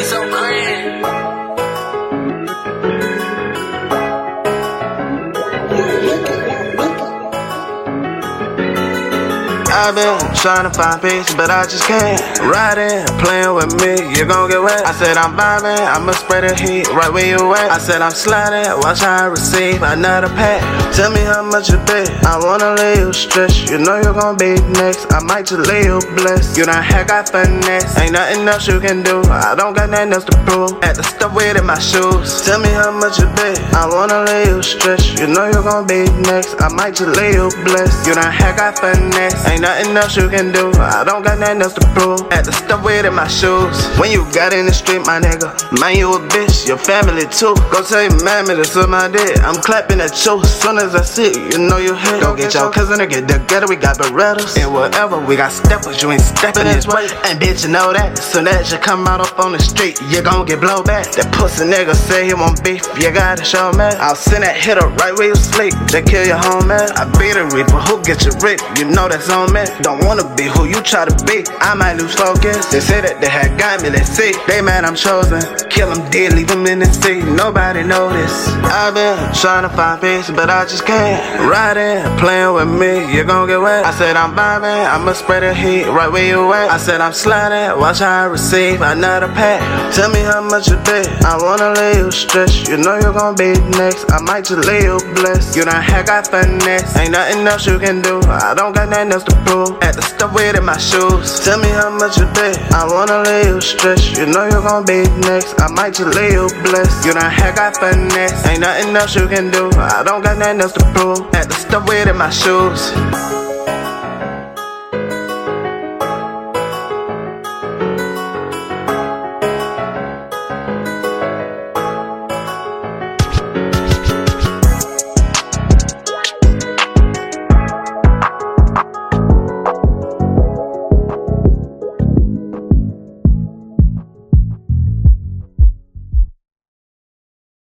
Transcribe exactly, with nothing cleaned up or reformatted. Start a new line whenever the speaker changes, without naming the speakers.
be so grand.
I've been trying to find peace, but I just can't. Riding, playing with me, you gon' get wet. I said I'm vibing, I'ma spread the heat right where you at. I said I'm sliding, watch how I receive another pack. Tell me how much you bet, I wanna lay you stressed. You know you're gon' be next, I might just lay you blessed. You done had got finesse, ain't nothing else you can do. I don't got nothing else to prove, had to stuff with in my shoes. Tell me how much you bet, I wanna lay you stressed. You know you're gon' be next, I might just lay you blessed. You done had got finesse, ain't nothing else you can do. I don't got nothing else to prove, had to stuff with in my shoes. When you got in the street, my nigga, man, you a bitch, your family too. Go tell your mammy to suck my dick, I'm clapping at you. Soon as I see it, you know you hit. Go get your cousin to get together, we got Berettas and whatever. We got steppers, you ain't stepping this way. And bitch, you know that, soon as you come out up on the street, you gon' get blowback. That pussy nigga say he want beef, you gotta show me. I'll send that hitter right where you sleep, they kill your homie. I be the reaper, who get you ripped, you know that's on me. Don't wanna be who you try to be, I might lose focus. They say that they had got me, let's see. They mad I'm chosen, kill them dead, leave them in the sea. Nobody notice. I've been trying to find peace, but I just can't. Riding, playing with me, you gon' get wet. I said I'm vibing, I'ma spread the heat right where you at. I said I'm sliding, watch how I receive another pack. Tell me how much you bet, I wanna lay you stressed. You know you're gon' be next, I might just lay you blessed. You done had got finesse, ain't nothing else you can do. I don't got nothing else to prove, had to stuff with in my shoes. Tell me how much you bet, I wanna lay you stressed. You know you're gon' be next, I might just lay you blessed. You done had got finesse, ain't nothing else you can do. I don't got nothing else to prove, had to stuff with in my shoes.